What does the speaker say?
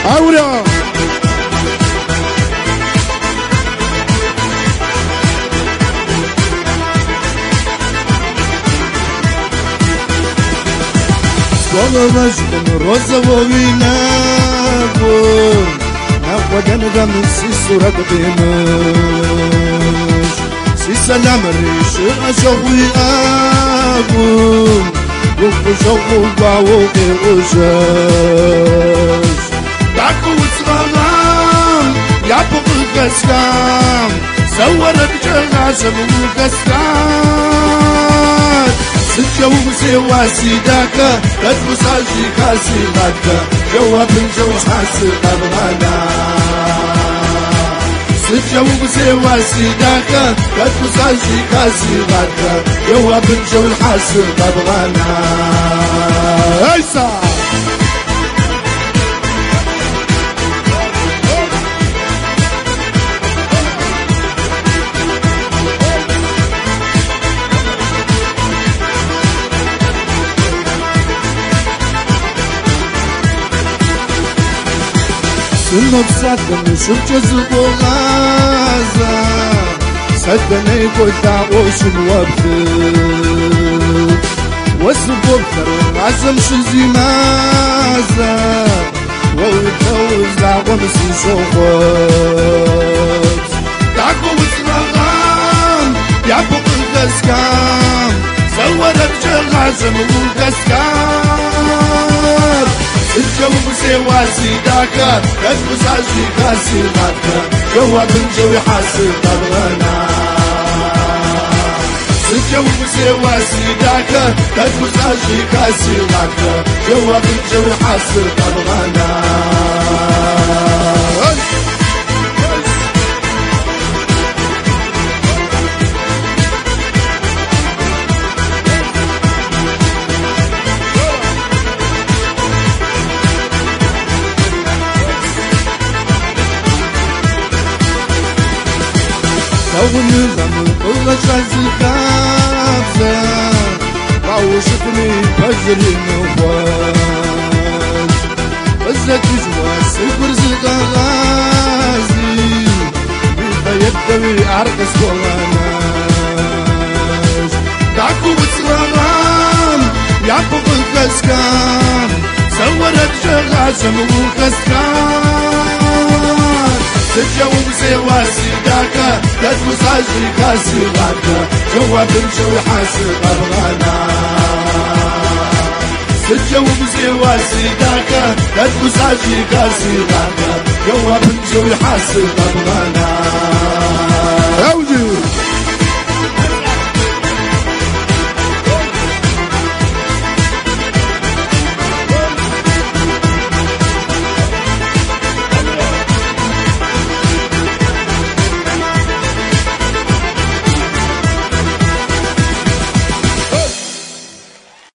أورا والله مجد روزا وبيناكم ناخد انا من سيسو رقبيناش سيسا نعمريش اشوي اكم وقف شوقو باوقي وشاش داكو وصغام يعبق القسكام سورت جغاشم وقسكام سجو سواسي داكا كتبصاجي كاسي غاكا جواب الجو حاسب أبغانا سجو سواسي داكا كتبصاجي كاسي غاكا جواب الجو حاسب أبغانا هيسا إنه بصدقني شفت جزبو غازة صدقني قلت عوش الوبخت واسبو بخر عزم شزي مازة ويتجوز دعوة مسي شوخت دعكو وصغام يعبق الغسكام زورت جغ عزم والغسكام الجو سواسي داكا كتبصاجي كاسي غاكا جواب الجو يحاسب أبغانا الجو سواسي داكا كتبصاجي كاسي غاكا جواب الجو يحاسب أبغانا ونظام الغشاش الكابسة وعوشتني بجري النواج وزت جواس البرز غازي بيبدوي أرقص ولاناش دعكو بصغام يعبق الكسكام صورت شغاشم وكسكام تتجاوب سواسي داكا كتبصاجي كاسي غاكا جواب الجو يحاسب أبغانا تتجاوب سواسي داكا كتبصاجي كاسي غاكا جواب الجو يحاسب أبغانا